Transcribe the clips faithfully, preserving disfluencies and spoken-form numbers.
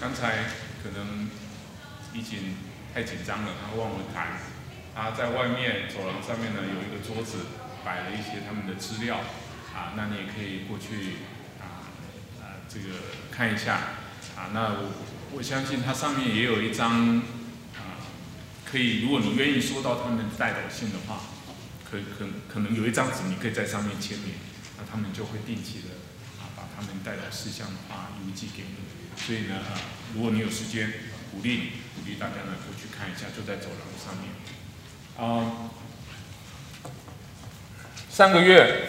刚才可能已经太紧张了，他忘了谈。他在外面走廊上面呢有一个桌子，摆了一些他们的资料啊，那你也可以过去啊啊这个看一下啊。那我我相信它上面也有一张啊，可以如果你愿意收到他们代表信的话，可可可能有一张纸你可以在上面签名，那他们就会定期的啊把他们代表事项的话邮寄给你。所以呢啊，如果你有时间，鼓励你鼓励大家呢过去看一下，就在走廊上面。啊，上个月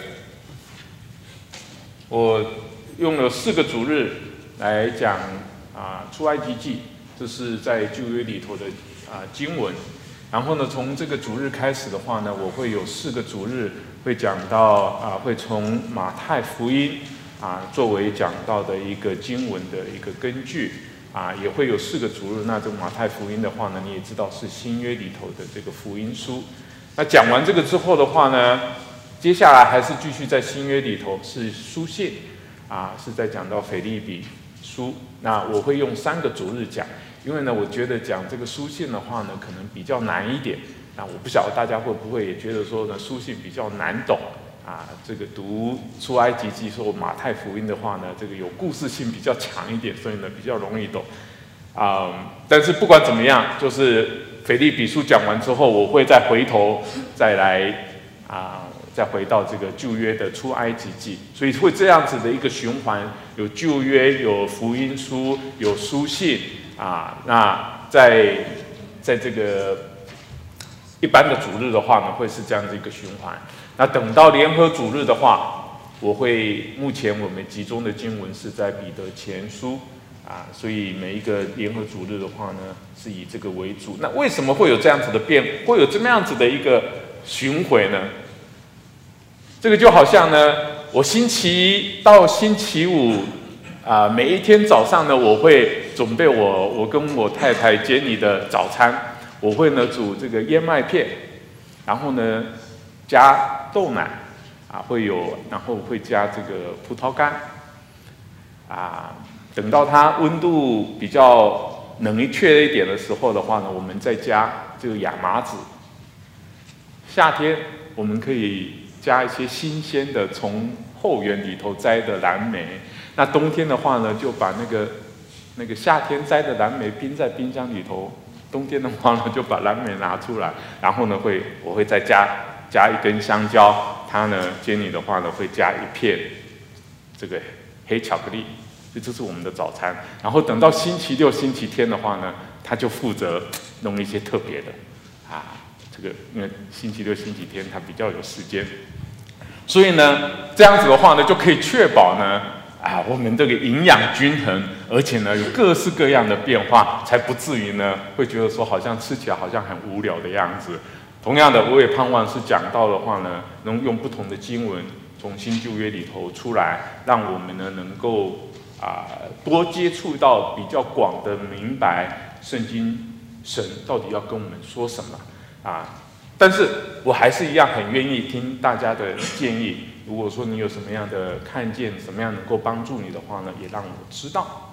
我用了四个主日来讲啊出埃及记，这是在旧约里头的啊经文。然后呢，从这个主日开始的话呢，我会有四个主日会讲到啊，会从马太福音啊作为讲到的一个经文的一个根据。啊，也会有四个主日。那这个马太福音的话呢，你也知道是新约里头的这个福音书。那讲完这个之后的话呢，接下来还是继续在新约里头是书信，啊，是在讲到腓立比书。那我会用三个主日讲，因为呢，我觉得讲这个书信的话呢，可能比较难一点。那我不晓得大家会不会也觉得说呢，书信比较难懂。啊，这个读出埃及记或马太福音的话呢，这个有故事性比较强一点，所以呢比较容易懂。啊、嗯，但是不管怎么样，就是腓立比书讲完之后，我会再回头再来啊，再回到这个旧约的出埃及记，所以会这样子的一个循环，有旧约，有福音书，有书信啊。那在在这个一般的主日的话呢，会是这样的一个循环。那等到联合主日的话，我会目前我们集中的经文是在彼得前书啊，所以每一个联合主日的话呢，是以这个为主。那为什么会有这样子的变，会有这么样子的一个巡回呢？这个就好像呢，我星期一到星期五啊，每一天早上呢，我会准备我我跟我太太杰尼的早餐，我会呢煮这个燕麦片，然后呢加豆奶啊，会有，然后会加这个葡萄干啊。等到它温度比较冷却一点的时候的话呢，我们再加这个亚麻籽。夏天我们可以加一些新鲜的从后园里头摘的蓝莓。那冬天的话呢，就把那个那个夏天摘的蓝莓冰在冰箱里头。冬天的话呢，就把蓝莓拿出来，然后呢会我会再加加一根香蕉，它呢煎你的话呢会加一片这个黑巧克力，这是我们的早餐。然后等到星期六、星期天的话呢，他就负责弄一些特别的啊，这个因为星期六、星期天他比较有时间，所以呢这样子的话呢就可以确保呢啊我们这个营养均衡，而且呢有各式各样的变化，才不至于呢会觉得说好像吃起来好像很无聊的样子。同样的，我也盼望是讲到的话呢，能用不同的经文从新旧约里头出来，让我们呢能够啊、呃、多接触到比较广的明白圣经神到底要跟我们说什么啊。但是我还是一样很愿意听大家的建议。如果说你有什么样的看见，什么样能够帮助你的话呢，也让我知道。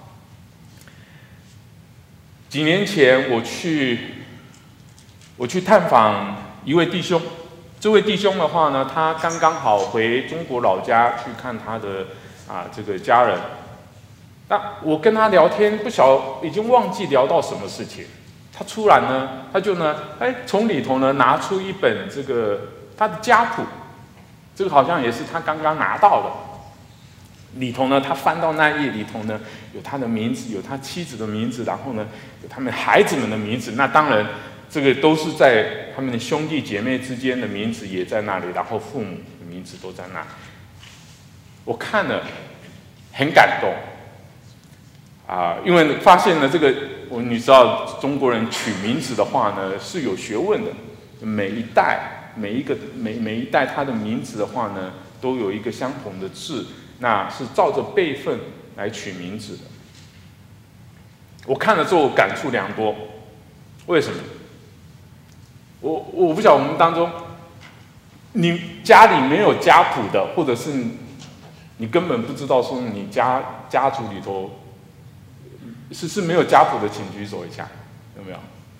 几年前我去我去探访一位弟兄，这位弟兄的话呢，他刚刚好回中国老家去看他的啊这个家人。那我跟他聊天，不晓已经忘记聊到什么事情。他突然呢，他就呢，哎，从里头呢拿出一本这个他的家谱，这个好像也是他刚刚拿到的。里头呢，他翻到那页里头呢，有他的名字，有他妻子的名字，然后呢，有他们孩子们的名字。那当然，这个都是在他们的兄弟姐妹之间的名字也在那里，然后父母的名字都在那里。我看了很感动啊，因为发现了这个。我你知道中国人取名字的话呢是有学问的，每一代每一个每每一代他的名字的话呢都有一个相同的字，那是照着辈分来取名字的。我看了之后感触良多，为什么？我我不晓得我们当中，你家里没有家谱的，或者是你根本不知道说你家家族里头是是没有家谱的，请举手一下，有没有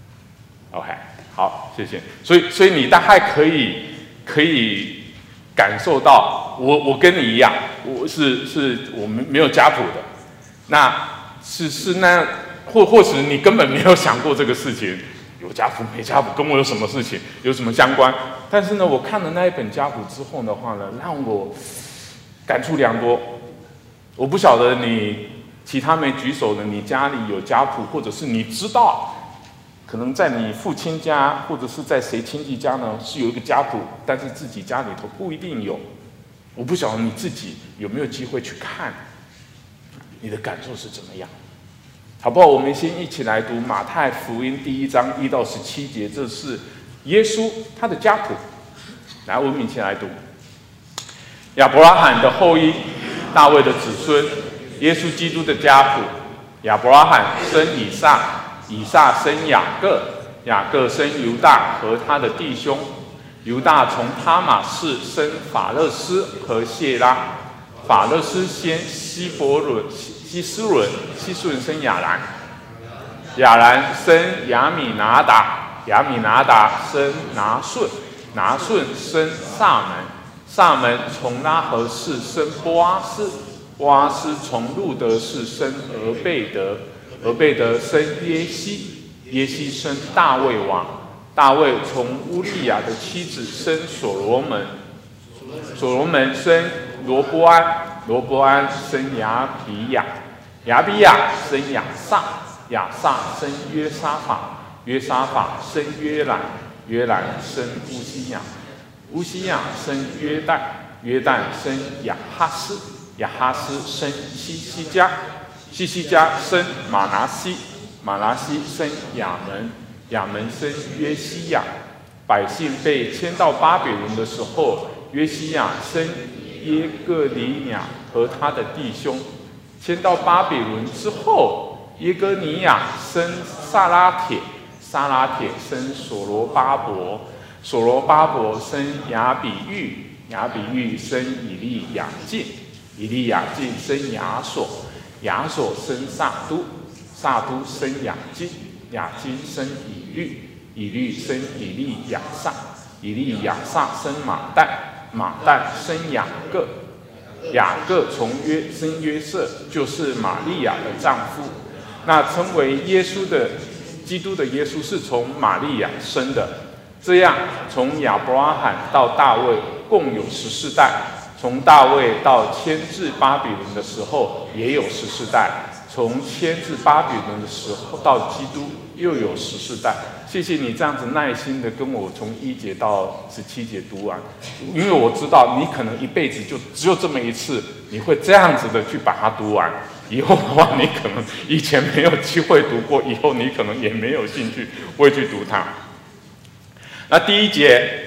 ？OK， 好，谢谢。所以所以你大概可以可以感受到，我我跟你一样，我是是我们没有家谱的，那是是那或或许你根本没有想过这个事情，有家谱没家谱跟我有什么事情，有什么相关？但是呢，我看了那一本家谱之后的话呢，让我感触良多。我不晓得你。其他没举手的，你家里有家谱，或者是你知道，可能在你父亲家，或者是在谁亲戚家呢，是有一个家谱，但是自己家里头不一定有。我不晓得你自己有没有机会去看，你的感受是怎么样？好不好？我们先一起来读马太福音第一章一到十七节，这是耶稣他的家谱。来，我们一起来读：亚伯拉罕的后裔，大卫的子孙。耶稣基督的家谱：亚伯拉罕生以撒，以撒生雅各，雅各生犹大和他的弟兄。犹大从他玛氏生法勒斯和谢拉，法勒斯先希伯伦、希斯伦，希斯伦生亚兰，亚兰生亚米拿达，亚米拿达生拿顺，拿顺生撒门，撒门从拉合氏生波阿斯。波阿斯从路德氏生俄贝德，俄贝德生耶西，耶西生大卫王，大卫从乌利亚的妻子生所罗门，所罗门生罗波安，罗波安生亚比亚，亚比亚生亚撒，亚撒生约沙法，约沙法生约兰，约兰生乌西雅，乌西雅生约旦，约旦生亚哈斯。亚哈斯生西西家，西西家生马拿西，马拿西生亚门，亚门生约西亚。百姓被迁到巴比伦的时候，约西亚生耶哥尼亚和他的弟兄。迁到巴比伦之后，耶哥尼亚生撒拉铁，撒拉铁生所罗巴伯，所罗巴伯生亚比喻，亚比喻生以利亚敬。以利亚敬生亚所，亚所生撒都，撒都生亚基，亚基生以律，以律生以利亚撒，以利亚撒生马旦，马旦生雅各，雅各从约生约瑟，就是玛利亚的丈夫。那称为耶稣的基督的耶稣是从玛利亚生的。这样，从亚伯拉罕到大卫共有十四代。从大卫到迁至巴比伦的时候，也有十四代；从迁至巴比伦的时候到基督，又有十四代。谢谢你这样子耐心的跟我从一节到十七节读完，因为我知道你可能一辈子就只有这么一次，你会这样子的去把它读完。以后的话，你可能以前没有机会读过，以后你可能也没有兴趣会去读它。那第一节。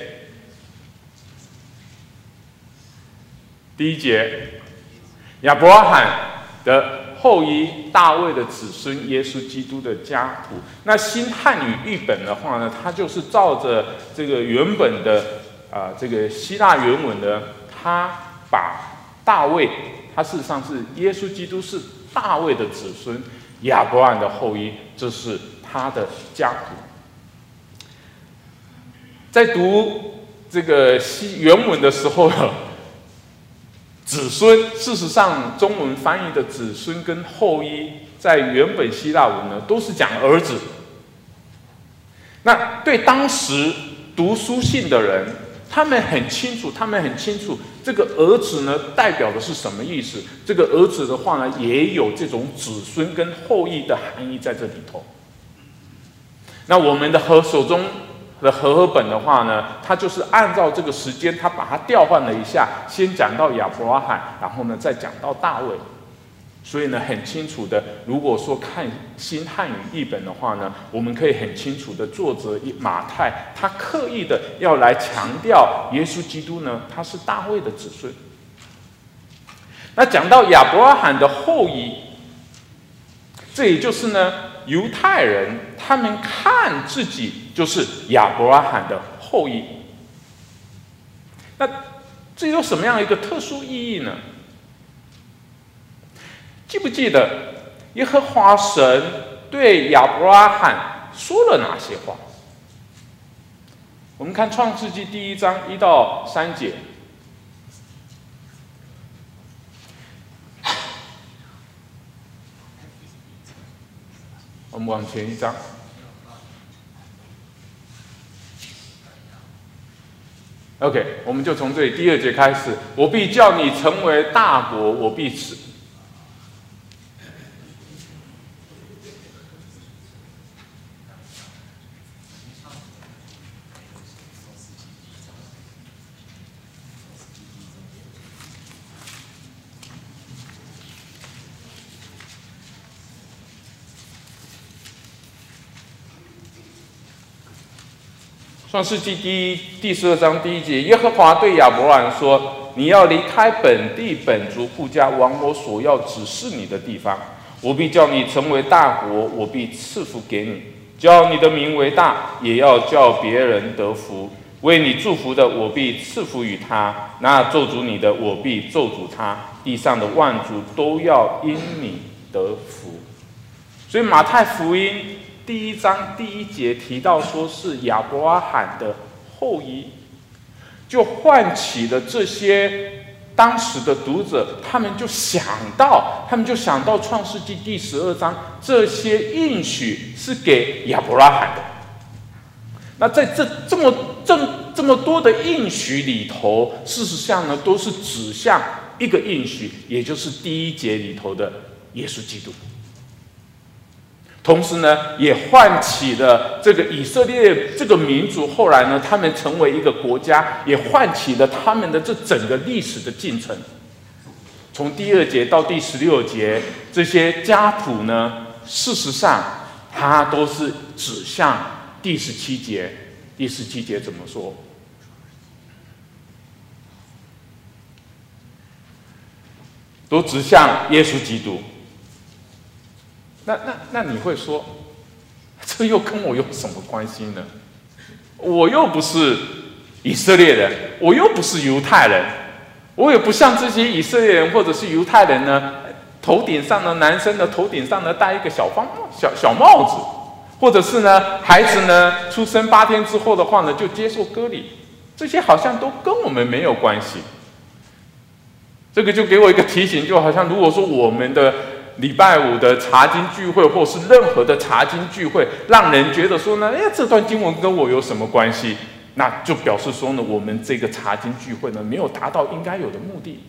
第一节，亚伯拉罕的后裔，大卫的子孙，耶稣基督的家谱。那新汉语译本的话呢，它就是照着这个原本的啊、呃、这个希腊原文呢，它把大卫，他事实上是耶稣基督是大卫的子孙，亚伯拉罕的后裔，这是他的家谱。在读这个西原文的时候呢。子孙，事实上，中文翻译的子孙跟后裔，在原本希腊文呢，都是讲儿子。那对当时读书信的人，他们很清楚，他们很清楚这个儿子呢，代表的是什么意思。这个儿子的话呢，也有这种子孙跟后裔的含义在这里头。那我们的和手中。的和合本的话呢，它就是按照这个时间，它把它调换了一下，先讲到亚伯拉罕，然后呢再讲到大卫。所以呢，很清楚的，如果说看新汉语译本的话呢，我们可以很清楚的，作者马太他刻意的要来强调耶稣基督呢，他是大卫的子孙。那讲到亚伯拉罕的后裔，这也就是呢，犹太人他们看自己就是亚伯拉罕的后裔。那这有什么样一个特殊意义呢？记不记得耶和华神对亚伯拉罕说了哪些话？我们看创世纪第一章一到三节。我们往前一章。OK， 我们就从这里第二节开始。我必叫你成为大国，我必赐。创世纪第一第十二章第一节，耶和华对亚伯拉罕说：“你要离开本地本族户家，往我所要指示你的地方。我必叫你成为大国，我必赐福给你，叫你的名为大，也要叫别人得福。为你祝福的，我必赐福于他；那咒诅你的，我必咒诅他。地上的万族都要因你得福。”所以马太福音第一章第一节提到说是亚伯拉罕的后裔，就唤起了这些当时的读者，他们就想到，他们就想到创世纪第十二章，这些应许是给亚伯拉罕的。那在这这么这这么多的应许里头，事实上呢，都是指向一个应许，也就是第一节里头的耶稣基督。同时呢，也唤起了这个以色列这个民族，后来呢，他们成为一个国家，也唤起了他们的这整个历史的进程。从第二节到第十六节，这些家谱呢，事实上它都是指向第十七节。第十七节怎么说？都指向耶稣基督。那那那你会说，这又跟我有什么关系呢？我又不是以色列人，我又不是犹太人，我也不像这些以色列人或者是犹太人呢，头顶上呢，男生的头顶上呢戴一个小方小小帽子，或者是呢，孩子呢出生八天之后的话呢，就接受割礼，这些好像都跟我们没有关系。这个就给我一个提醒，就好像如果说我们的礼拜五的查经聚会，或是任何的查经聚会，让人觉得说呢，哎，这段经文跟我有什么关系？那就表示说呢，我们这个查经聚会呢，没有达到应该有的目的。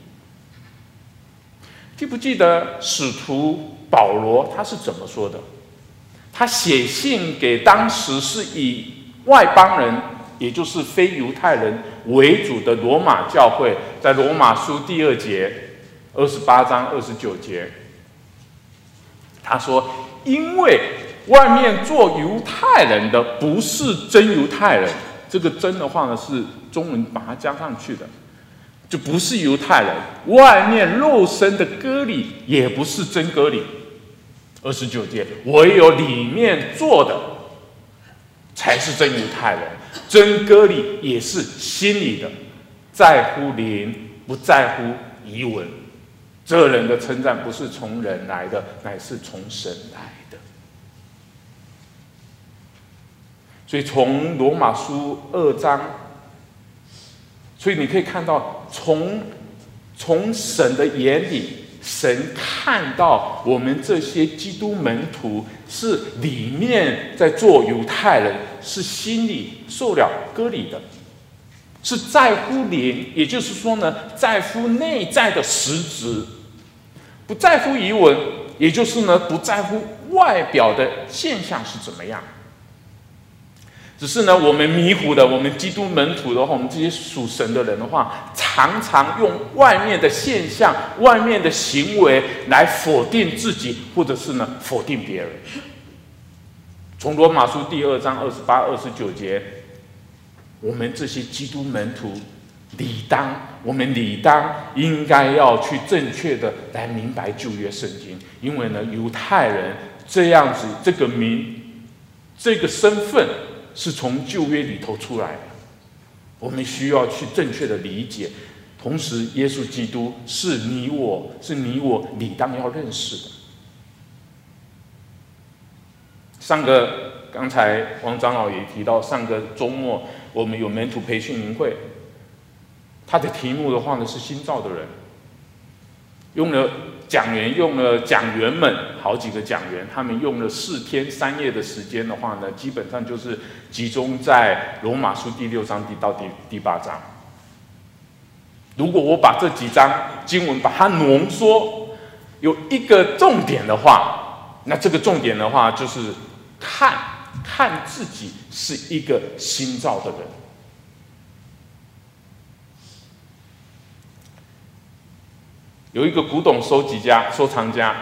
记不记得使徒保罗他是怎么说的？他写信给当时是以外邦人，也就是非犹太人为主的罗马教会，在罗马书第二节二十八章二十九节。他说：“因为外面做犹太人的不是真犹太人，这个‘真’的话呢是中文把它加上去的，就不是犹太人。外面肉身的割礼也不是真割礼。二十九节，唯有里面做的才是真犹太人。真割礼也是心里的，在乎灵，不在乎仪文。这人的称赞不是从人来的，乃是从神来的。”所以从罗马书二章，所以你可以看到，从从神的眼里，神看到我们这些基督门徒是里面在做犹太人，是心里受了割礼的，是在乎灵，也就是说呢，在乎内在的实质，不在乎仪文，也就是呢，不在乎外表的现象是怎么样。只是呢，我们迷糊的，我们基督门徒的话，我们这些属神的人的话，常常用外面的现象、外面的行为来否定自己，或者是呢否定别人。从罗马书第二章二十八、二十九节，我们这些基督门徒理当，我们理当应该要去正确的来明白旧约圣经，因为呢，犹太人这样子这个名、这个身份是从旧约里头出来的，我们需要去正确的理解。同时，耶稣基督是你我是你我理当要认识的。 上个刚才王长老也提到，上个周末我们有门徒培训营会，他的题目的话呢是新造的人，用了讲员用了讲员们好几个讲员，他们用了四天三夜的时间的话呢，基本上就是集中在罗马书第六章第到第第八章。如果我把这几章经文把它浓缩，有一个重点的话，那这个重点的话就是看看自己是一个新造的人。有一个古董收集家、收藏家，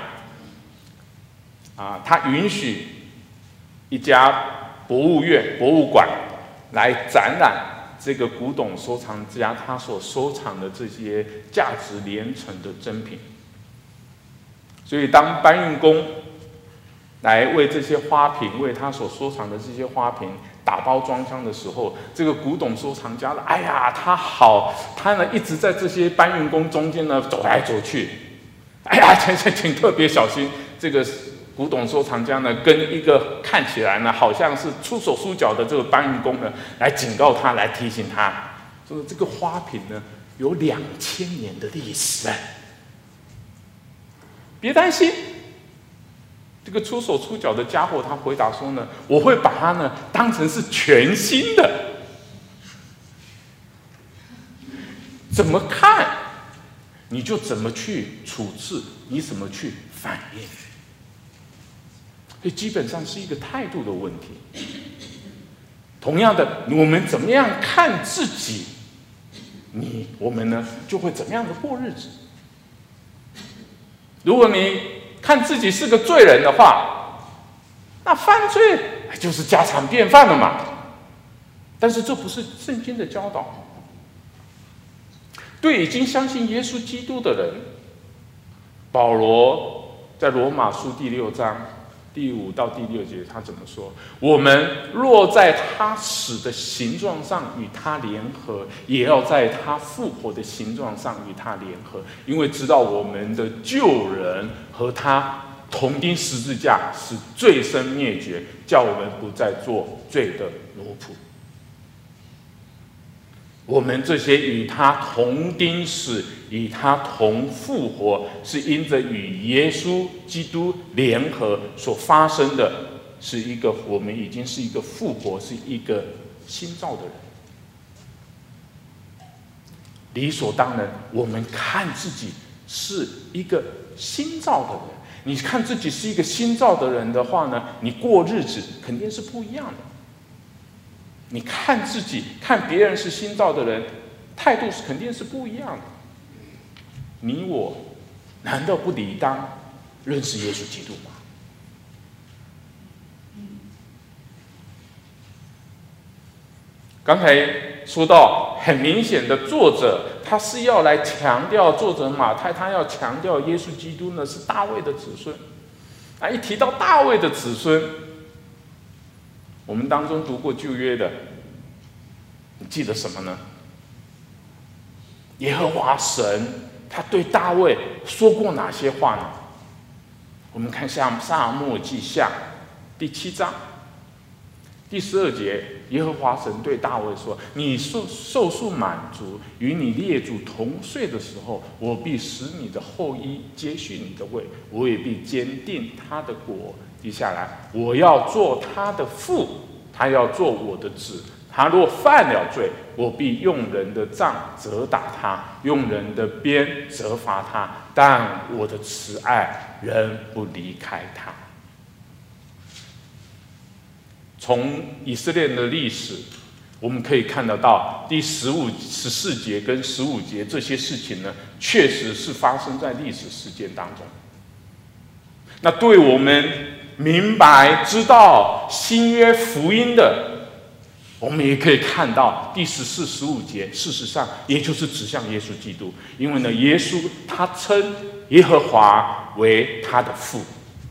啊，他允许一家博物院、博物馆来展览这个古董收藏家他所收藏的这些价值连城的珍品。所以，当搬运工来为这些花瓶、为他所收藏的这些花瓶打包装箱的时候，这个古董收藏家呢，哎呀，他好，他呢一直在这些搬运工中间呢走来走去。哎呀，请请请特别小心，这个古董收藏家呢跟一个看起来呢好像是出手出脚的这个搬运工呢来警告他，来提醒他，说这个花瓶呢有两千年的历史，别担心。这个出手出脚的家伙，他回答说呢：“我会把它呢当成是全新的，怎么看，你就怎么去处置，你怎么去反应。所以基本上是一个态度的问题。同样的，我们怎么样看自己，你我们呢就会怎么样的过日子。如果你看自己是个罪人的话，那犯罪就是家常便饭了嘛。但是这不是圣经的教导。对已经相信耶稣基督的人，保罗在罗马书第六章第五到第六节，他怎么说？我们若在他死的形状上与他联合，也要在他复活的形状上与他联合，因为知道我们的旧人和他同钉十字架，使罪身灭绝，叫我们不再做罪的奴仆。我们这些与他同钉死、与他同复活，是因着与耶稣基督联合所发生的，是一个我们已经是一个复活，是一个新造的人。理所当然，我们看自己是一个新造的人。你看自己是一个新造的人的话呢，你过日子肯定是不一样的。你看自己、看别人是新造的人，态度是肯定是不一样的。你我难道不理当认识耶稣基督吗？刚才说到，很明显的，作者他是要来强调，作者马太他要强调耶稣基督呢是大卫的子孙。啊，一提到大卫的子孙，我们当中读过旧约的，你记得什么呢？耶和华神他对大卫说过哪些话呢？我们看下撒母耳记下第七章第十二节，耶和华神对大卫说：“你受受数满足，与你列祖同岁的时候，我必使你的后裔接续你的位，我也必坚定他的国。”接下来，我要做他的父，他要做我的子。他若犯了罪，我必用人的杖责打他，用人的鞭责罚他，但我的慈爱仍不离开他。从以色列人的历史，我们可以看得到第十五、十四节跟十五节这些事情呢，确实是发生在历史事件当中。那对我们明白知道新约福音的，我们也可以看到第十四、十五节，事实上也就是指向耶稣基督，因为呢，耶稣他称耶和华为他的父。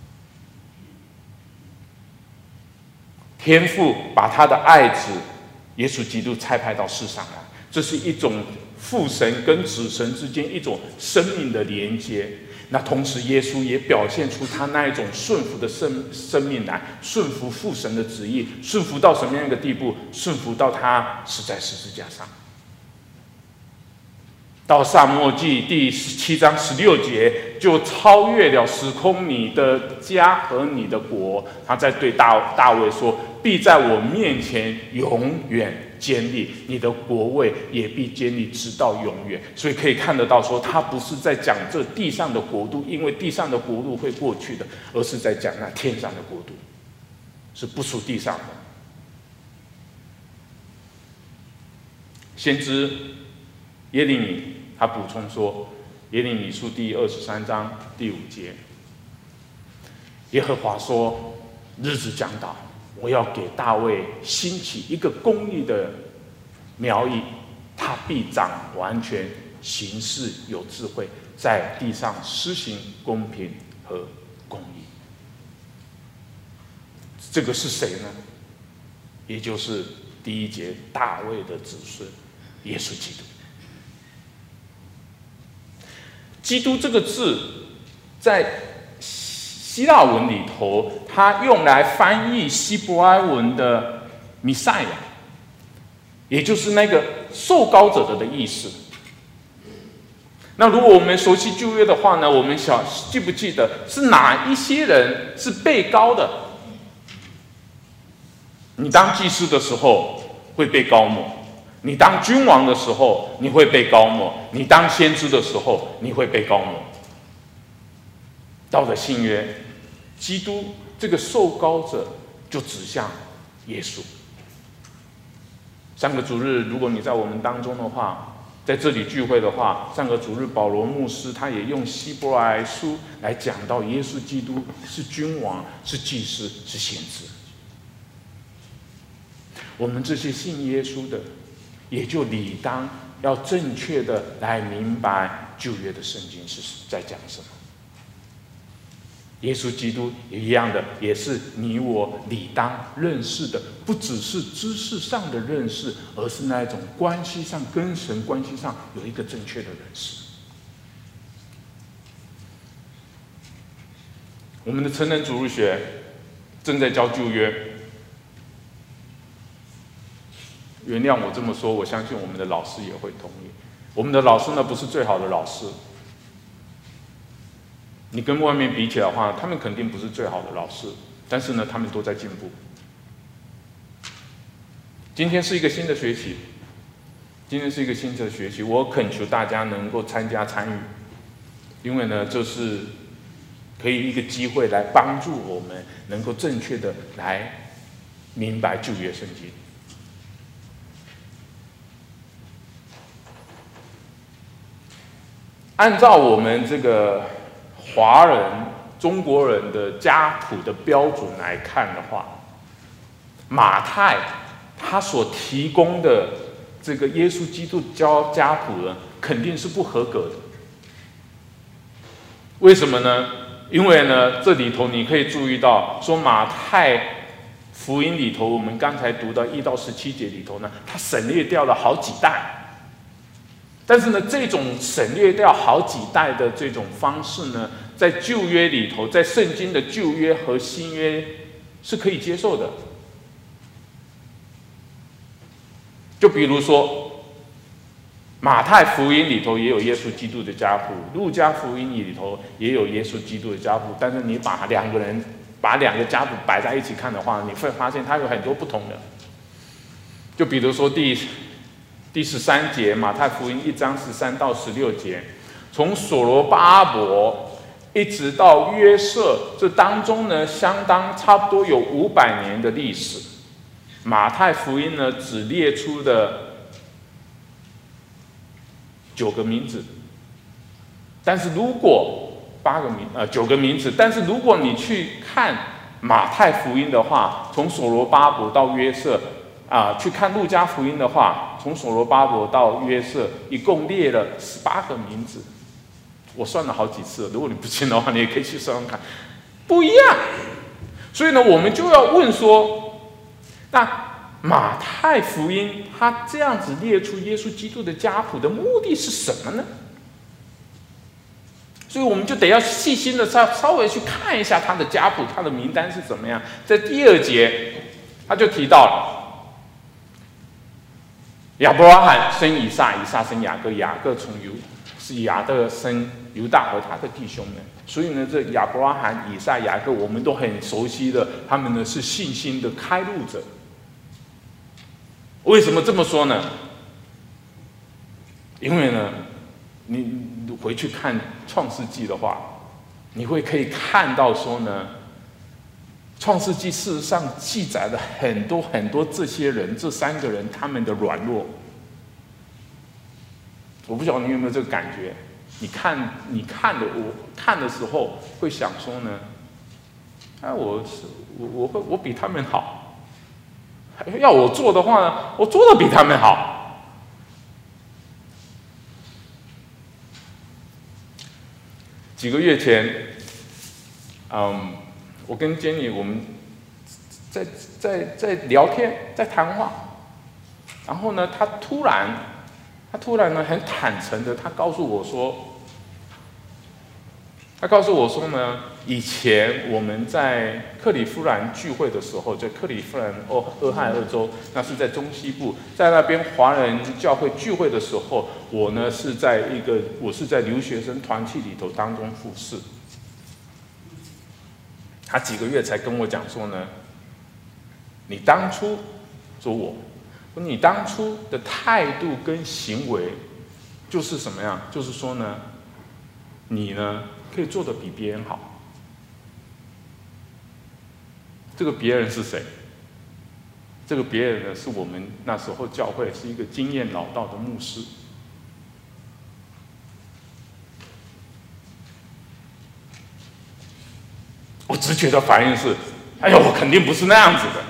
天父把他的爱子耶稣基督差派到世上来，这是一种父神跟子神之间一种生命的连接。 那同时耶稣也表现出他那一种顺服的生生命来，顺服父神的旨意，顺服到什么样一个地步？顺服到他死在十字架上。到撒母耳记第十七章十六节，就超越了时空，你的家和你的国。他在对大大卫说：“必在我面前永远坚立，你的国位也必坚立，直到永远。”所以可以看得到说，他不是在讲这地上的国度，因为地上的国度会过去的，而是在讲那天上的国度，是不属地上的。先知耶利米他补充说，耶利米书第二十三章第五节，耶和华说：“日子将到，我要给大卫兴起一个公义的苗裔，他必掌完全，行事有智慧，在地上施行公平和公义。”这个是谁呢？也就是第一节大卫的子孙耶稣基督。基督这个字在希腊文里头，它用来翻译希伯来文的弥赛亚，也就是那个受膏者的的意思。那如果我们熟悉旧约的话呢，我们想记不记得是哪一些人是被膏的？你当祭司的时候会被膏抹，你当君王的时候你会被膏抹，你当先知的时候你会被膏抹。到了新约，基督这个受膏者就指向耶稣。上个主日，如果你在我们当中的话，在这里聚会的话，上个主日保罗牧师他也用希伯来书来讲到耶稣基督是君王，是祭司，是先知。我们这些信耶稣的，也就理当要正确的来明白旧约的圣经是在讲什么。耶稣基督也一样的，也是你我理当认识的，不只是知识上的认识，而是那一种关系上跟神关系上有一个正确的认识。我们的成人主日学正在教旧约，原谅我这么说，我相信我们的老师也会同意。我们的老师呢，不是最好的老师。你跟外面比起来的话，他们肯定不是最好的老师，但是呢，他们都在进步。今天是一个新的学期，今天是一个新的学期，我恳求大家能够参加参与，因为呢，这是可以一个机会来帮助我们能够正确的来明白旧约圣经。按照我们这个华人、中国人的家谱的标准来看的话，马太他所提供的这个耶稣基督教家谱呢，肯定是不合格的。为什么呢？因为呢，这里头你可以注意到，说马太福音里头，我们刚才读到一到十七节里头呢，他省略掉了好几代。但是呢，这种省略掉好几代的这种方式呢，在旧约里头，在圣经的旧约和新约是可以接受的。就比如说，马太福音里头也有耶稣基督的家谱，路加福音里头也有耶稣基督的家谱，但是你把两个人把两个家谱摆在一起看的话，你会发现它有很多不同的。就比如说第第十三节，马太福音一章十三到十六节，从所罗巴伯一直到约瑟，这当中呢，相当差不多有五百年的历史。马太福音呢，只列出了九个名字，但是如果八个名呃九个名字，但是如果你去看马太福音的话，从所罗巴伯到约瑟。啊，去看路加福音的话，从所罗巴伯到约瑟，一共列了十八个名字。我算了好几次，如果你不信的话，你也可以去算算看，不一样。所以呢，我们就要问说，那马太福音他这样子列出耶稣基督的家谱的目的是什么呢？ 所以我们就得要细心的稍稍微去看一下他的家谱，他的名单是怎么样。在第二节，他就提到了亚伯拉罕生以撒，以撒生雅各，雅各从犹是雅各生犹大和他的弟兄们。所以呢，这亚伯拉罕、以撒、雅各，我们都很熟悉的，他们呢是信心的开路者。为什么这么说呢？因为呢，你回去看创世纪的话，你会可以看到说呢，创世纪事实上记载了很多很多这些人，这三个人他们的软弱。我不晓得你有没有这个感觉？你看，你看的，我看的时候会想说呢，哎，我是我我会我比他们好，要我做的话呢，我做的比他们好。几个月前，嗯，我跟 Jenny 我们在在在聊天，在谈话，然后呢，他突然，他突然呢很坦诚的，他告诉我说，他告诉我说呢，以前我们在克里夫兰聚会的时候，在克里夫兰俄俄亥俄州，那是在中西部，在那边华人教会聚会的时候，我呢是在一个我是在留学生团体里头当中服侍。他几个月才跟我讲说呢，你当初说我，你当初的态度跟行为，就是什么样？就是说呢，你呢可以做得比别人好。这个别人是谁？这个别人呢，是我们那时候教会是一个经验老道的牧师。我直觉的反应是，哎呦，我肯定不是那样子的。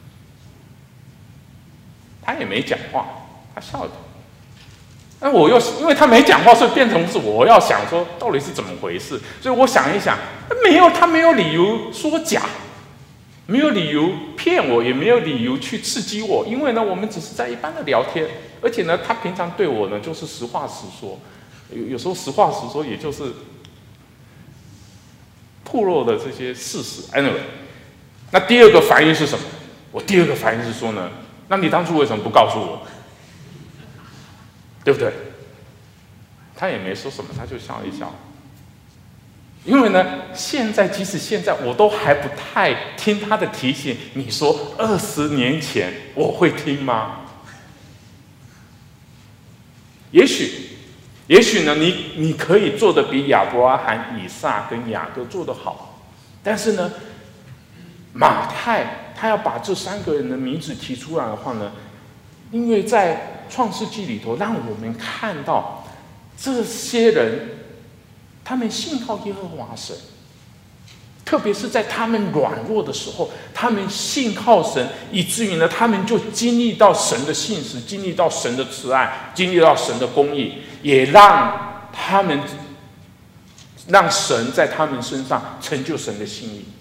他也没讲话，他笑着。那我又因为他没讲话，所以变成是我要想说到底是怎么回事。所以我想一想，没有，他没有理由说假，没有理由骗我，也没有理由去刺激我。因为呢，我们只是在一般的聊天，而且呢，他平常对我呢就是实话实说，有有时候实话实说，也就是暴露的这些事实。Anyway， 那第二个反应是什么？我第二个反应是说呢，那你当初为什么不告诉我？对不对？他也没说什么，他就笑一笑。因为呢，现在即使现在我都还不太听他的提醒。你说二十年前我会听吗？也许，也许呢，你你可以做得比亚伯拉罕、以撒跟雅各做得好，但是呢，马太他要把这三个人的名字提出来的话呢，因为在创世纪里头，让我们看到这些人，他们信靠耶和华神，特别是在他们软弱的时候，他们信靠神，以至于呢，他们就经历到神的信实，经历到神的慈爱，经历到神的公义，也让他们让神在他们身上成就神的心意。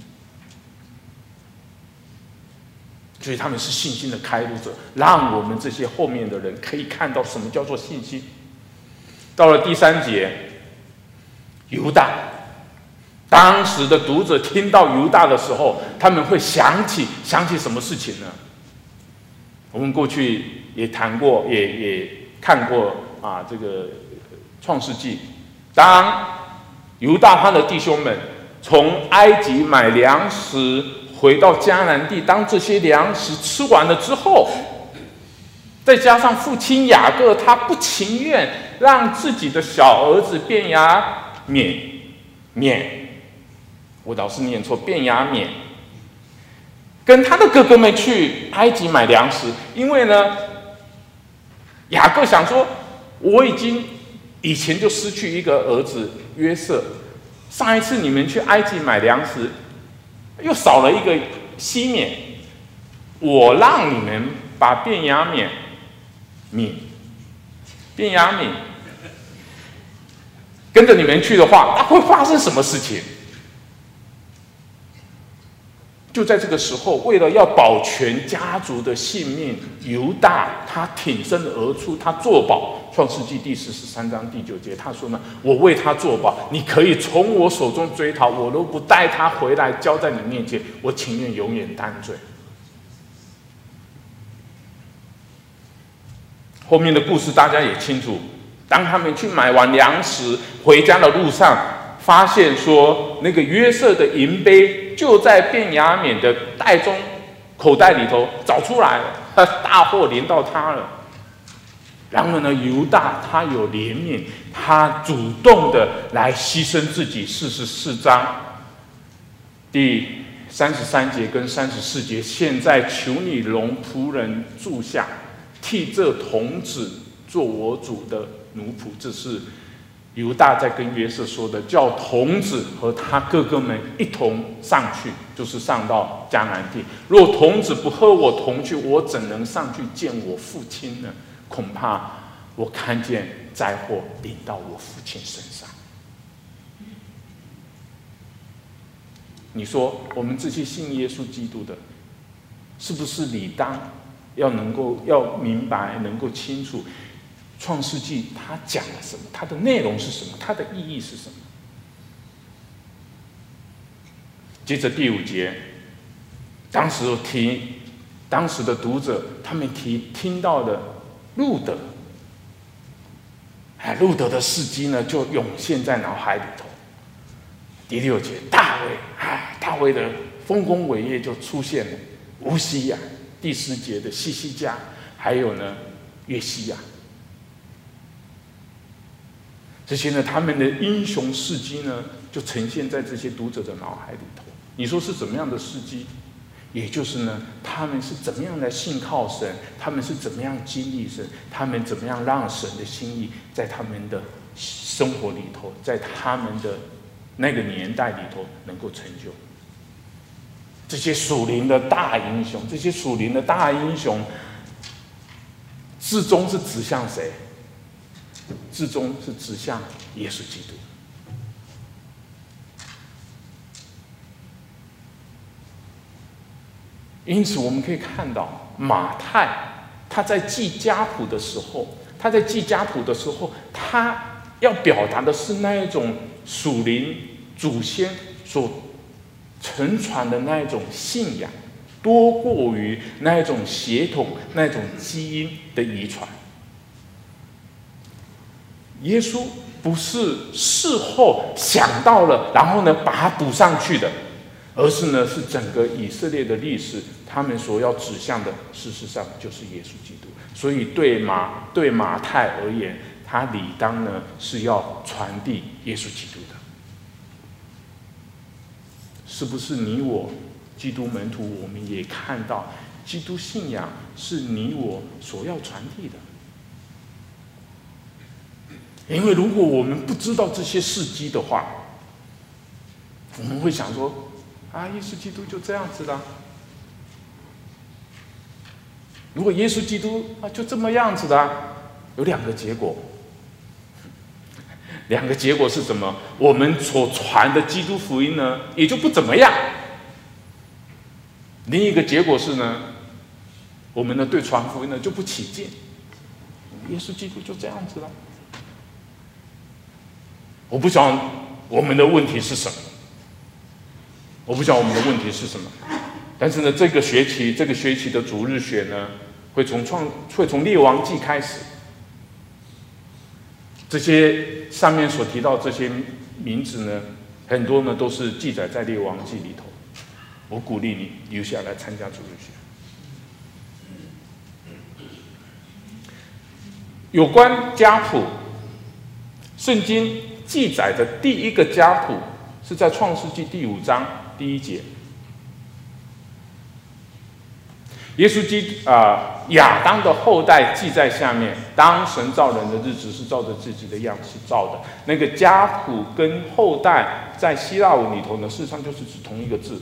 所以他们是信心的开路者，让我们这些后面的人可以看到什么叫做信心。到了第三节，犹大，当时的读者听到犹大的时候，他们会想起想起什么事情呢？我们过去也谈过，也也看过啊，这个创世纪，当犹大他的弟兄们从埃及买粮食回到迦南地，当这些粮食吃完了之后，再加上父亲雅各他不情愿让自己的小儿子便雅悯勉，我老是念错，便雅悯跟他的哥哥们去埃及买粮食，因为呢，雅各想说，我已经以前就失去一个儿子约瑟，上一次你们去埃及买粮食，又少了一个西缅，我让你们把便雅悯悯便雅悯跟着你们去的话，那会发生什么事情？ 就在这个时候，为了要保全家族的性命，犹大他挺身而出，他作保。创世纪第四十三章第九节，他说呢：“我为他作保，你可以从我手中追讨，我都不带他回来交在你面前，我情愿永远担罪。”后面的故事大家也清楚，当他们去买完粮食回家的路上，发现说那个约瑟的银杯就在便雅悯的袋中口袋里头找出来了，大祸临到他了。然而呢，犹大他有怜悯，他主动的来牺牲自己。四十四章第三十三节跟三十四节，现在求你容仆人住下，替这童子做我主的奴仆。这是犹大在跟约瑟说的，叫童子和他哥哥们一同上去，就是上到迦南地。若童子不和我同去，我怎能上去见我父亲呢？恐怕我看见灾祸临到我父亲身上。你说我们这些信耶稣基督的，是不是理当要能够要明白，能够清楚创世纪它讲了什么，它的内容是什么，它的意义是什么？接着第五节，当时提当时的读者他们提听到的路德，哎，路德的事迹呢就涌现在脑海里头。第六节，大卫，哎，大卫的丰功伟业就出现了。乌西亚，第十节的西西家，还有呢约西亚，这些呢他们的英雄事迹呢就呈现在这些读者的脑海里头。你说是怎么样的事迹？也就是呢，他们是怎么样来信靠神，他们是怎么样经历神，他们怎么样让神的心意在他们的生活里头，在他们的那个年代里头能够成就。这些属灵的大英雄，这些属灵的大英雄，至终是指向谁？至终是指向耶稣基督。因此，我们可以看到马太他在记家谱的时候，他在记家谱的时候，他要表达的是那一种属灵祖先所承传的那一种信仰，多过于那一种血统、那一种基因的遗传。耶稣不是事后想到了，然后呢把它补上去的。而是呢，是整个以色列的历史，他们所要指向的，事实上就是耶稣基督。所以对马对马太而言，他理当呢是要传递耶稣基督的。是不是你我基督门徒，我们也看到基督信仰是你我所要传递的？因为如果我们不知道这些事迹的话，我们会想说，啊，耶稣基督就这样子的。如果耶稣基督啊就这么样子的，有两个结果。两个结果是什么？我们所传的基督福音呢，也就不怎么样。另一个结果是呢，我们呢对传福音呢就不起劲。耶稣基督就这样子了。我不晓得我们的问题是什么。我不晓得我们的问题是什么，但是呢，这个学期这个学期的主日学呢，会从创会从列王记开始，这些上面所提到这些名字呢，很多呢都是记载在列王记里头。我鼓励你留下来参加主日学。有关家谱，圣经记载的第一个家谱是在创世纪第五章第一节。耶稣基督啊，亚当的后代记在下面。当神造人的日子是照着自己的样式造的。那个家谱跟后代在希腊文里头呢，事实上就是指同一个字。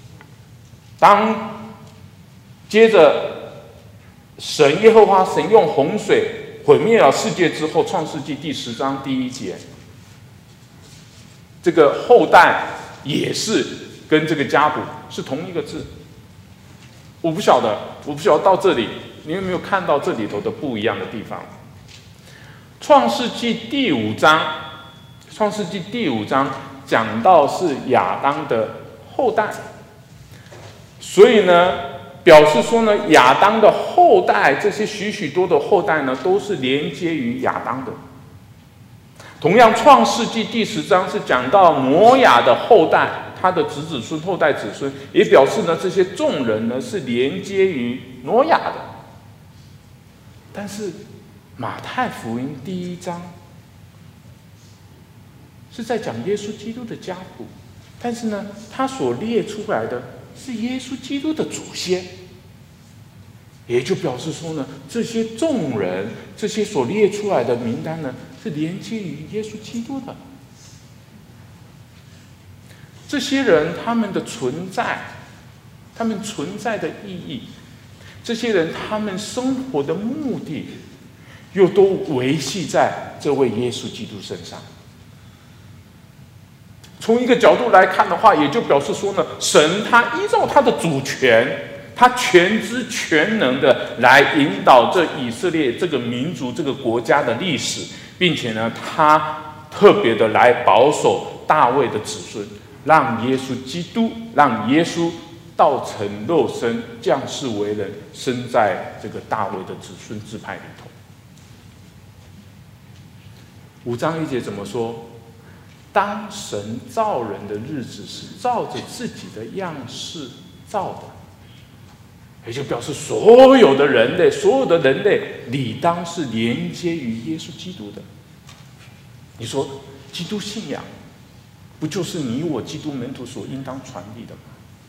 当接着神耶和华神用洪水毁灭了世界之后，创世纪第十章第一节，这个后代也是跟这个家谱是同一个字。我不晓得，我不晓得到这里，你有没有看到这里头的不一样的地方？创世纪第五章，创世纪第五章讲到是亚当的后代，所以呢，表示说呢，亚当的后代，这些许许多的后代呢，都是连接于亚当的。同样，创世纪第十章是讲到挪亚的后代。他的子子孙、后代子孙，也表示呢，这些众人呢是连接于挪亚的。但是马太福音第一章是在讲耶稣基督的家谱，但是呢，他所列出来的是耶稣基督的祖先，也就表示说呢，这些众人，这些所列出来的名单呢，是连接于耶稣基督的。这些人他们的存在，他们存在的意义，这些人他们生活的目的，又都维系在这位耶稣基督身上。从一个角度来看的话，也就表示说呢，神他依照他的主权，他全知全能的来引导这以色列这个民族、这个国家的历史，并且呢，他特别的来保守大卫的子孙。让耶稣基督，让耶稣道成肉身，降世为人，生在这个大卫的子孙支派里头。五章一节怎么说？当神造人的日子是照着自己的样式造的，也就表示所有的人类，所有的人类理当是连接于耶稣基督的。你说基督信仰？不就是你我基督门徒所应当传递的吗？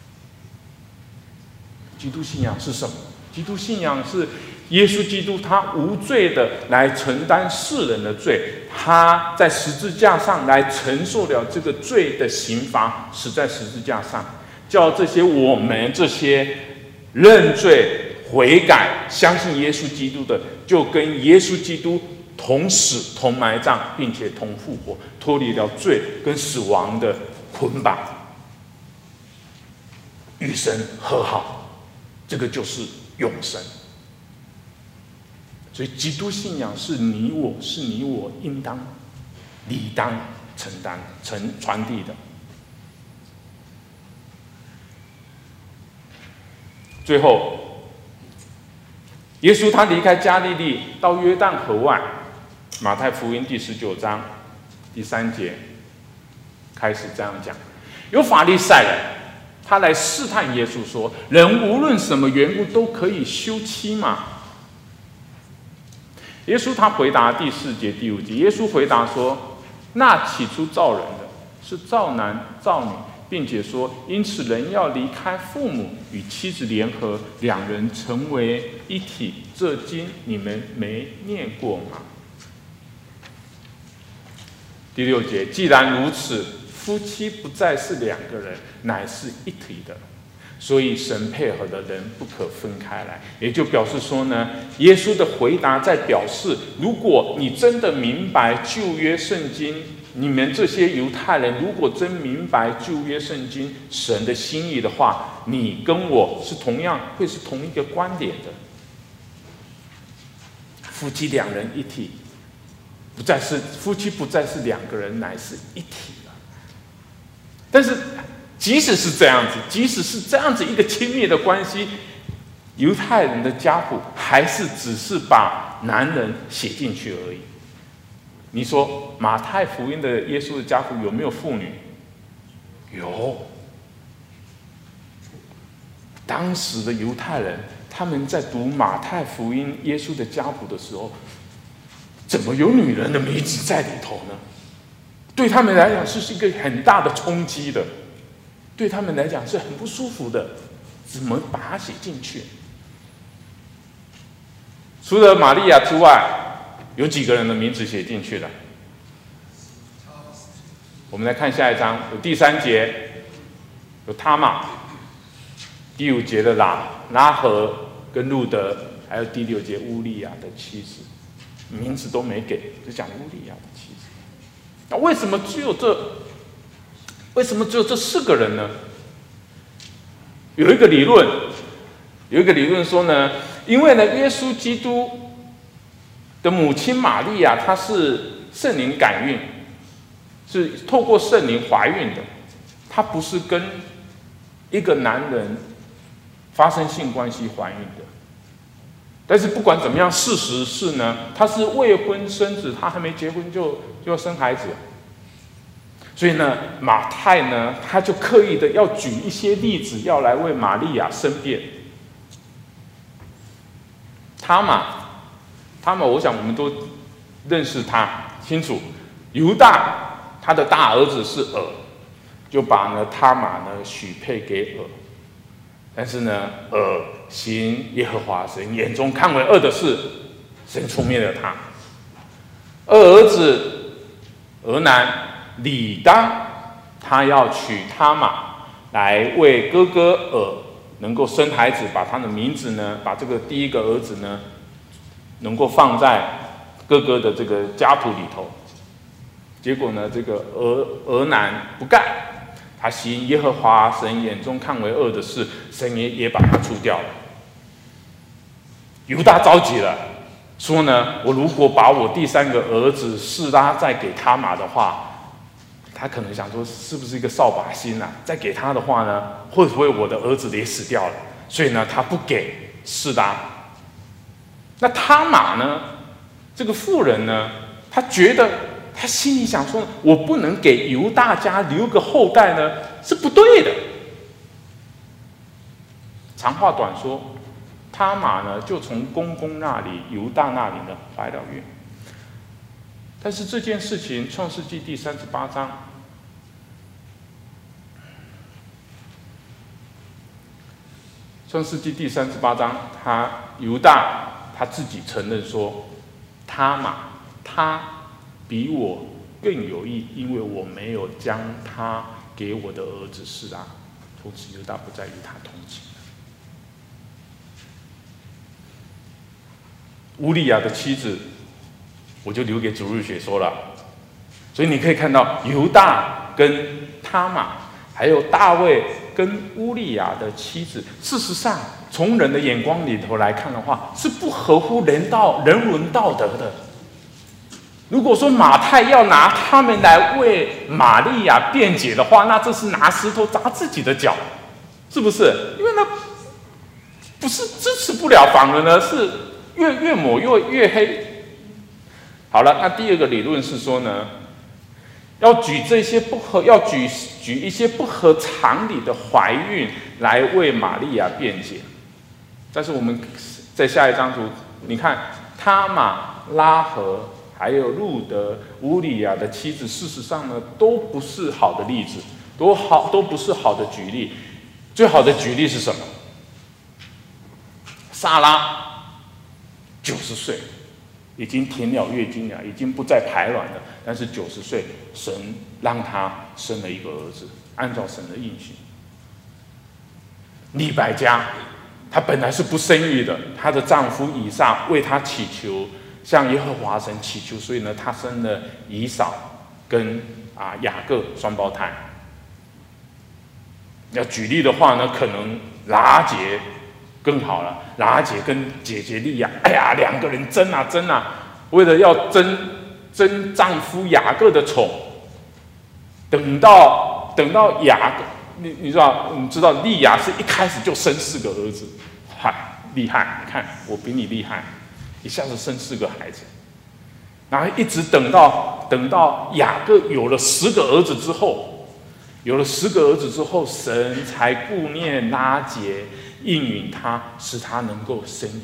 基督信仰是什么？基督信仰是耶稣基督他无罪的来承担世人的罪，他在十字架上来承受了这个罪的刑罚，死在十字架上，叫这些我们这些认罪悔改相信耶稣基督的，就跟耶稣基督同死同埋葬，并且同复活，脱离了罪跟死亡的捆绑，与神和好，这个就是永生。所以基督信仰是你我是你我应当理当承担承传递的。最后耶稣他离开加利利到约旦河外，马太福音第十九章第三节开始这样讲：有法利赛人，他来试探耶稣说：人无论什么缘故都可以休妻吗？耶稣他回答第四节第五节，耶稣回答说：那起初造人的是造男造女，并且说，因此人要离开父母，与妻子联合，两人成为一体。这经你们没念过吗？第六节，既然如此，夫妻不再是两个人，乃是一体的。所以神配合的人不可分开来，也就表示说呢，耶稣的回答在表示，如果你真的明白旧约圣经，你们这些犹太人如果真明白旧约圣经神的心意的话，你跟我是同样会是同一个观点的。夫妻两人一体，不再是夫妻不再是两个人，乃是一体了。但是即使是这样子，即使是这样子一个亲密的关系，犹太人的家谱还是只是把男人写进去而已。你说马太福音的耶稣的家谱有没有妇女？有。当时的犹太人他们在读马太福音耶稣的家谱的时候，怎么有女人的名字在里头呢？对他们来讲是一个很大的冲击的，对他们来讲是很不舒服的，怎么把它写进去？除了玛利亚之外，有几个人的名字写进去了？我们来看下一章，有第三节有他玛，第五节的拉拉合跟路德，还有第六节乌利亚的妻子，名字都没给，就讲乌利亚的妻子。那为什么只有这？为什么只有这四个人呢？ 有一个理论，有一个理论说呢，因为呢，耶稣基督的母亲玛利亚，她是圣灵感孕，是透过圣灵怀孕的，她不是跟一个男人发生性关系怀孕的。但是不管怎么样，事实是呢，她是未婚生子，她还没结婚就就要生孩子。所以呢，马太呢，他就刻意的要举一些例子，要来为玛利亚申辩。他玛，他玛，我想我们都认识他清楚。犹大他的大儿子是珥，就把呢他玛呢许配给珥。但是呢，珥行耶和华神眼中看为恶的事，神出灭了他。二儿子俄南理当，他要娶他玛来为哥哥珥能够生孩子，把他的名字呢，把这个第一个儿子呢，能够放在哥哥的这个家谱里头。结果呢，这个俄俄南不干，他行耶和华神眼中看为恶的事，神也也把他除掉了。犹大着急了，说呢，我如果把我第三个儿子示拉再给他玛的话，他可能想说，是不是一个扫把星啊？再给他的话呢，会不会我的儿子也死掉了？所以呢，他不给示拉。那他玛呢？这个妇人呢，他觉得他心里想说，我不能给犹大家留个后代呢，是不对的。长话短说，他玛呢就从公公那里、犹大那里呢怀了孕。但是这件事情，《创世纪》第三十八章，《创世纪》第三十八章，他犹大他自己承认说，他玛他比我更有益，因为我没有将他给我的儿子示拉。从此犹大不再与他同寝。乌利亚的妻子，我就留给主日学说了。所以你可以看到犹大跟他玛，还有大卫跟乌利亚的妻子，事实上从人的眼光里头来看的话，是不合乎人道人伦道德的。如果说马太要拿他们来为玛利亚辩解的话，那这是拿石头砸自己的脚，是不是？因为呢，不是支持不了，反而呢是越越抹越越黑。好了，那第二个理论是说呢，要举这些不合，要举举一些不合常理的怀孕来为玛利亚辩解。但是我们在下一张图，你看他玛、拉合还有路德、乌利亚的妻子，事实上呢都不是好的例子，都好都不是好的举例。最好的举例是什么？撒拉九十岁。已经停了月经了，已经不再排卵了，但是九十岁，神让她生了一个儿子，按照神的应许。利百加，她本来是不生育的，她的丈夫以撒为她祈求，向耶和华神祈求，所以呢，她生了以扫跟啊雅各双胞胎。要举例的话呢，可能拉结更好了，拉结跟姐姐利亚，哎呀，两个人争啊争啊，为了要争争丈夫雅各的宠，等到等到雅各，你你知道，我们知道利亚是一开始就生四个儿子，嗨，厉害！你看我比你厉害，一下子生四个孩子，然后一直等到等到雅各有了十个儿子之后，有了十个儿子之后，神才顾念拉结。应允他，使他能够生育。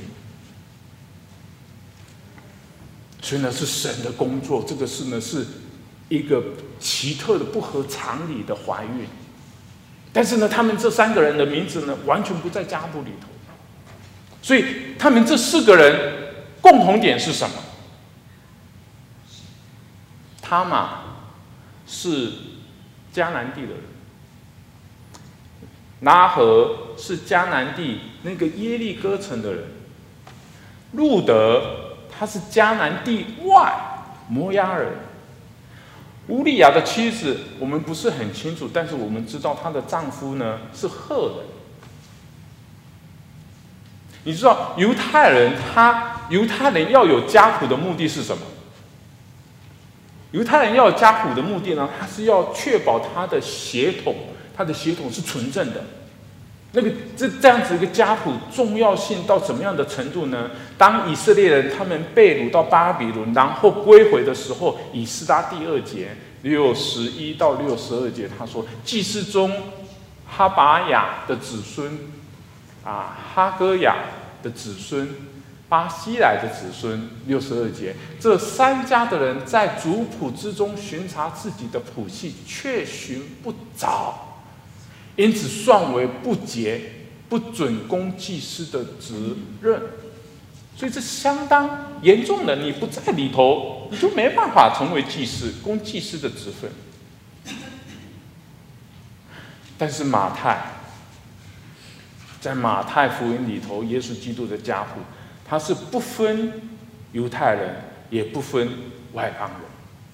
所以呢，是神的工作。这个事呢，是一个奇特的、不合常理的怀孕。但是呢，他们这三个人的名字呢，完全不在家谱里头。所以，他们这四个人共同点是什么？他玛是迦南地的人。拉合是迦南地那个耶利哥城的人，路德他是迦南地外摩押人，乌利亚的妻子我们不是很清楚，但是我们知道她的丈夫呢是赫人， 你知道犹太人他犹太人要有家谱的目的是什么？犹太人要有家谱的目的呢，他是要确保他的血统，他的血统是纯正的。那个这这样子一个家谱重要性到怎么样的程度呢？当以色列人他们被掳到巴比伦，然后归回的时候，以斯拉第二节六十一到六十二节，他说，祭司中哈拔雅的子孙，啊，哈哥雅的子孙，巴西来的子孙，六十二节，这三家的人在族谱之中巡查自己的谱系，却寻不着。因此算为不洁，不准供祭司的职任，所以这相当严重的。你不在里头，你就没办法成为祭司，供祭司的职分。但是马太，在马太福音里头，耶稣基督的家谱，他是不分犹太人，也不分外邦人。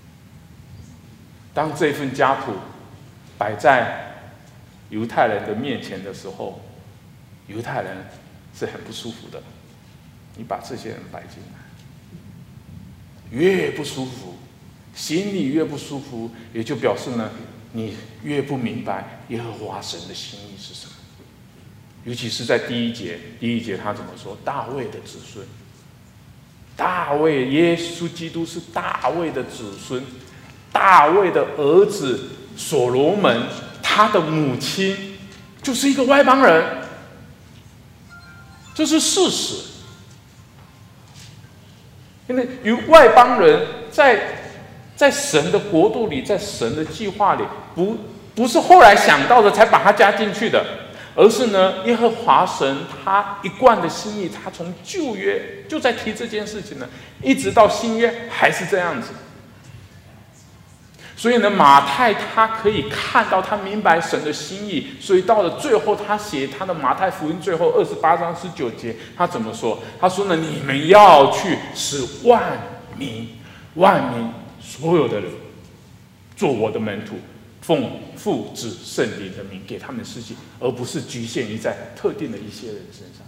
当这份家谱摆在犹太人的面前的时候，犹太人是很不舒服的。你把这些人摆进来，越不舒服，心里越不舒服，也就表示呢，你越不明白耶和华神的心意是什么。尤其是在第一节，第一节他怎么说？大卫的子孙，大卫，耶稣基督是大卫的子孙，大卫的儿子所罗门。他的母亲就是一个外邦人，这是事实。因为与外邦人在在神的国度里，在神的计划里，不不是后来想到的才把他加进去的，而是呢，耶和华神他一贯的心意，他从旧约就在提这件事情呢，一直到新约还是这样子。所以呢，马太他可以看到，他明白神的心意，所以到了最后，他写他的马太福音最后二十八章十九节，他怎么说？他说呢，你们要去使万民、万民所有的人做我的门徒，奉父子圣灵的名给他们施洗，而不是局限于在特定的一些人身上。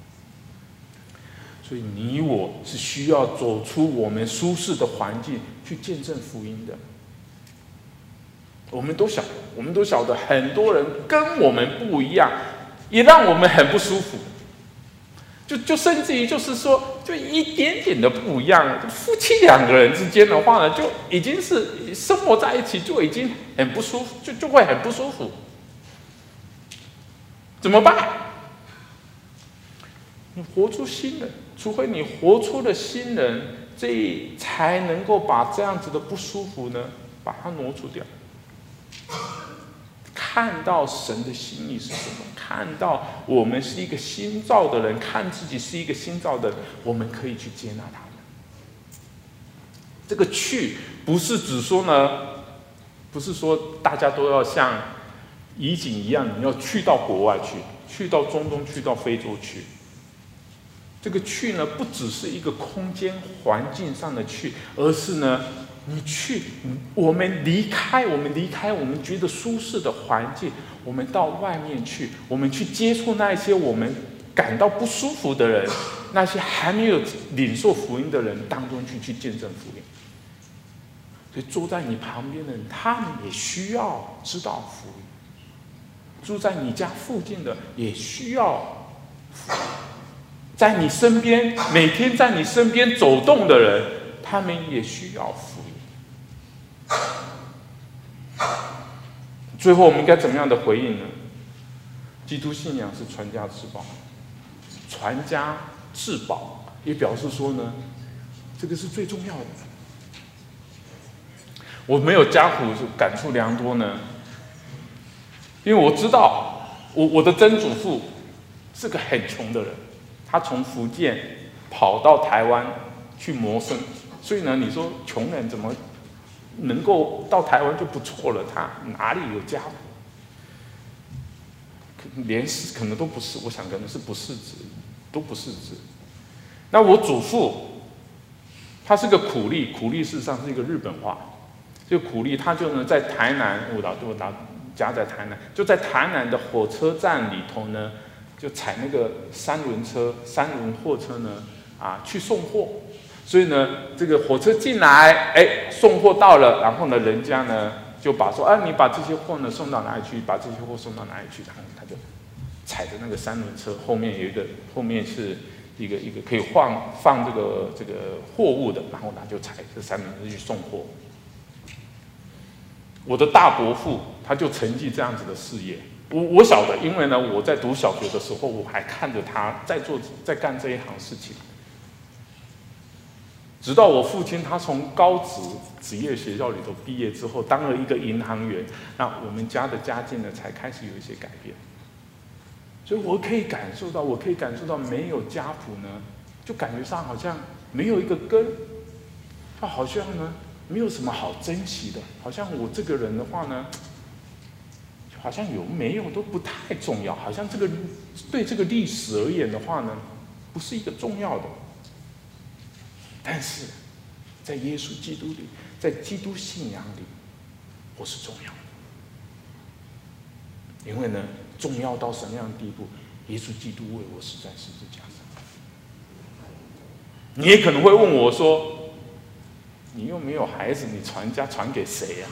所以你我是需要走出我们舒适的环境，去见证福音的。我们都晓得，我们都晓得，很多人跟我们不一样，也让我们很不舒服。就就甚至于就是说，就一点点的不一样，夫妻两个人之间的话呢，就已经是生活在一起就已经很不舒服，就就会很不舒服。怎么办？你活出新人，除非你活出了新人，这才能够把这样子的不舒服呢，把它挪除掉。看到神的心意是什么？看到我们是一个新造的人，看自己是一个新造的人，我们可以去接纳他们。这个去不是只说呢，不是说大家都要像以景一样，你要去到国外去，去到中东，去到非洲去。这个去呢，不只是一个空间环境上的去，而是呢，你去，我们离开，我们离开我们觉得舒适的环境，我们到外面去，我们去接触那些我们感到不舒服的人，那些还没有领受福音的人当中去去见证福音。所以坐在你旁边的人，他们也需要知道福音；住在你家附近的也需要福音。在你身边，每天在你身边走动的人，他们也需要福音。最后，我们应该怎么样的回应呢？基督信仰是传家之宝，传家至宝，也表示说呢，这个是最重要的。我没有家谱，感触良多呢，因为我知道，我我的曾祖父是个很穷的人。他从福建跑到台湾去谋生，所以呢，你说穷人怎么能够到台湾就不错了？他哪里有家谱？连是可能都不是，我想可能是不是字，都不是字。那我祖父，他是个苦力，苦力事实上是一个日本话。这个苦力，他就呢在台南，我老我老家在台南，就在台南的火车站里头呢。 就踩那个三轮车、三轮货车呢，啊，去送货。所以呢，这个火车进来，哎，送货到了，然后呢，人家呢就把说，啊，你把这些货呢送到哪里去？把这些货送到哪里去？然后他就踩着那个三轮车，后面有一个，后面是一个一个可以放放这个这个货物的，然后他就踩着三轮车去送货。我的大伯父他就承继这样子的事业。我我晓得，因为呢，我在读小学的时候，我还看着他在做在干这一行事情。直到我父亲他从高职职业学校里头毕业之后，当了一个银行员，那我们家的家境呢才开始有一些改变。所以我可以感受到，我可以感受到没有家谱呢，就感觉上好像没有一个根，他好像呢没有什么好珍惜的，好像我这个人的话呢，好像有没有都不太重要，好像这个对这个历史而言的话呢，不是一个重要的。但是，在耶稣基督里，在基督信仰里，我是重要的。因为呢，重要到什么样的地步？耶稣基督为我死在十字架上。你也可能会问我说：“你又没有孩子，你传家传给谁呀？”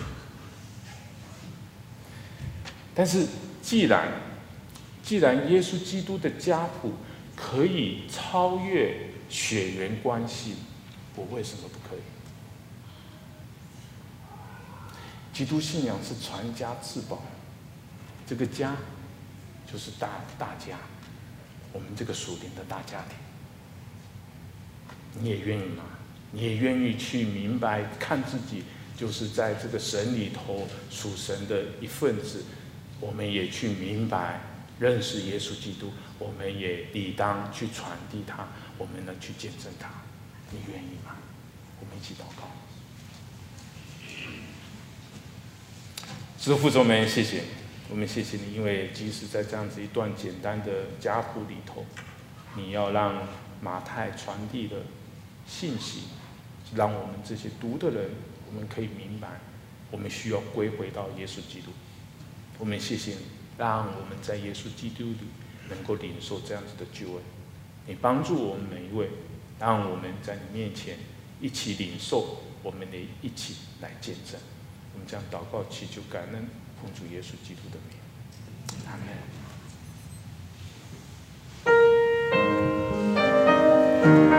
但是，既然既然耶稣基督的家谱可以超越血缘关系，我为什么不可以？基督信仰是传家之宝，这个家就是大大家，我们这个属灵的大家庭。你也愿意吗？你也愿意去明白，看自己就是在这个神里头属神的一份子。我们也去明白认识耶稣基督，我们也理当去传递他，我们呢去见证他。你愿意吗？我们一起祷告。父神，我们谢谢你，我们谢谢你，因为即使在这样子一段简单的家谱里头，你要让马太传递的信息，让我们这些读的人，我们可以明白，我们需要归回到耶稣基督。我们谢谢你，让我们在耶稣基督里能够领受这样子的救恩。你帮助我们每一位，让我们在你面前一起领受，我们得一起来见证。我们将祷告祈求感恩，奉主耶稣基督的名，阿门。